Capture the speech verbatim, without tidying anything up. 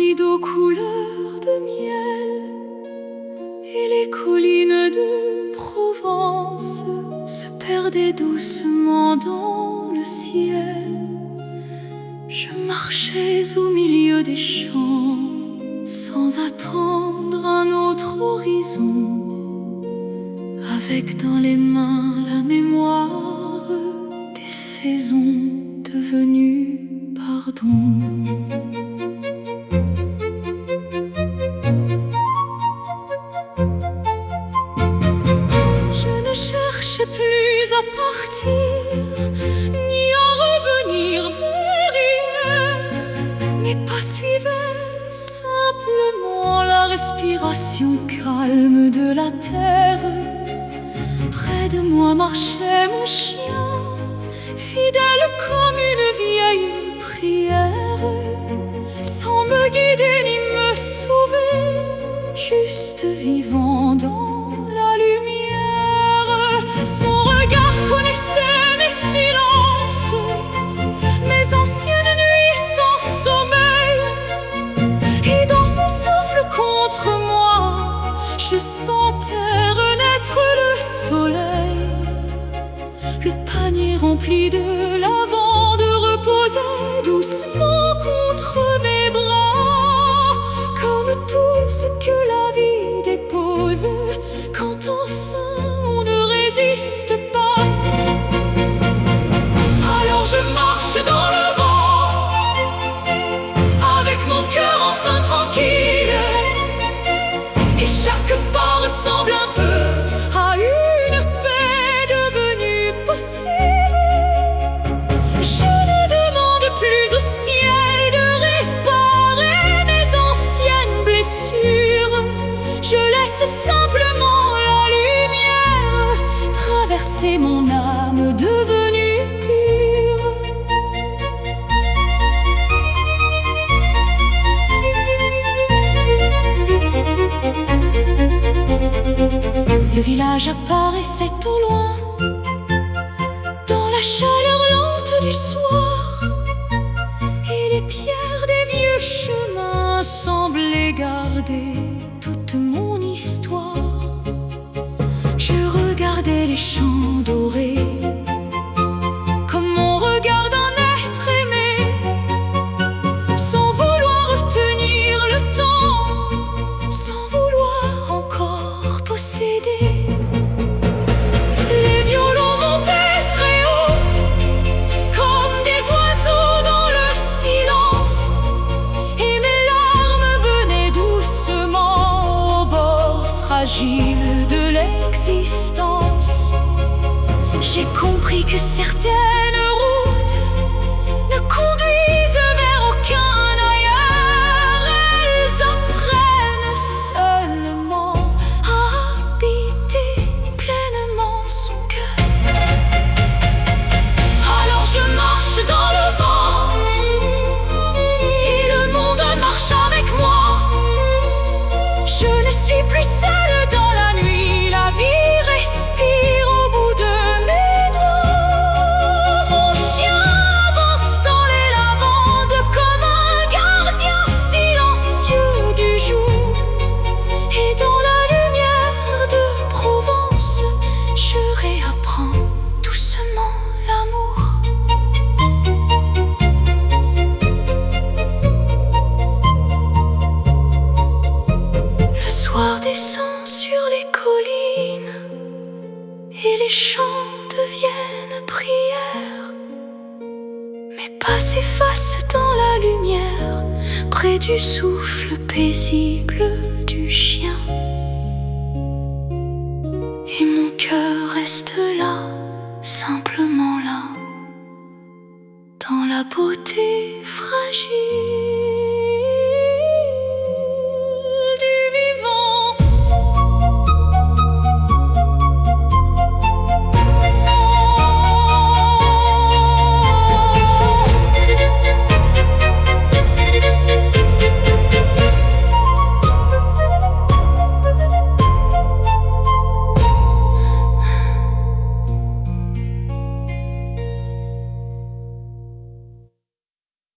fluide aux couleurs de miel, et les collines de Provence se perdaient doucement dans le ciel. Je marchais au milieu des champs, sans attendre un autre horizon, avec dans les mains la mémoire des saisons devenues pardon. Je ne cherchais plus à partir, ni à revenir vers hier. Mes pas suivaient simplement la respiration calme de la terre. Près de moi marchait mon chien, fidèle comme une vieille prière, sans me guider ni me sauver, juste vivant dans la lumière. Son regard connaissait mes silences, mes anciennes nuits sans sommeil, et dans son souffle contre moi, je sentais renaître le soleil. Le panier rempli de lavande reposait doucement contre mes bras, comme tout ce que la vie dépose quand enfin on ne résiste pas. Alors je marche dans le vent, avec mon cœur enfin tranquille, et chaque pas ressemble un peu à une paix devenue possible. Je ne demande plus au ciel de réparer mes anciennes blessures. Je laisse simplement la lumière traverser mon âme devenue pure. Le village apparaissait au loin, dans la chaleur lente du soir, et les pierres des vieux chemins semblaient garder toute mon histoire. Je regardais les champs dorés, comme on regarde un être aimé, sans vouloir retenir le temps, sans vouloir encore posséder. Les violons montaient très haut, comme des oiseaux dans le silence, et mes larmes venaient doucement au bord fragile de l'existence. J'ai compris que certaines routes ne conduisent vers aucun ailleurs. Elles apprennent seulement à habiter pleinement son cœur. Alors je marche dans le vent, et le monde marche avec moi. Je ne suis plus seule dans la nuit, la vie respire au bout de mes doigts. Mon chien avance dans les lavandes comme un gardien silencieux du jour, et dans la lumière de Provence, je réapprends doucement l'amour. Le soir descend sur les collines, et les chants deviennent prières. Mes pas s'effacent dans la lumière, près du souffle paisible du chien.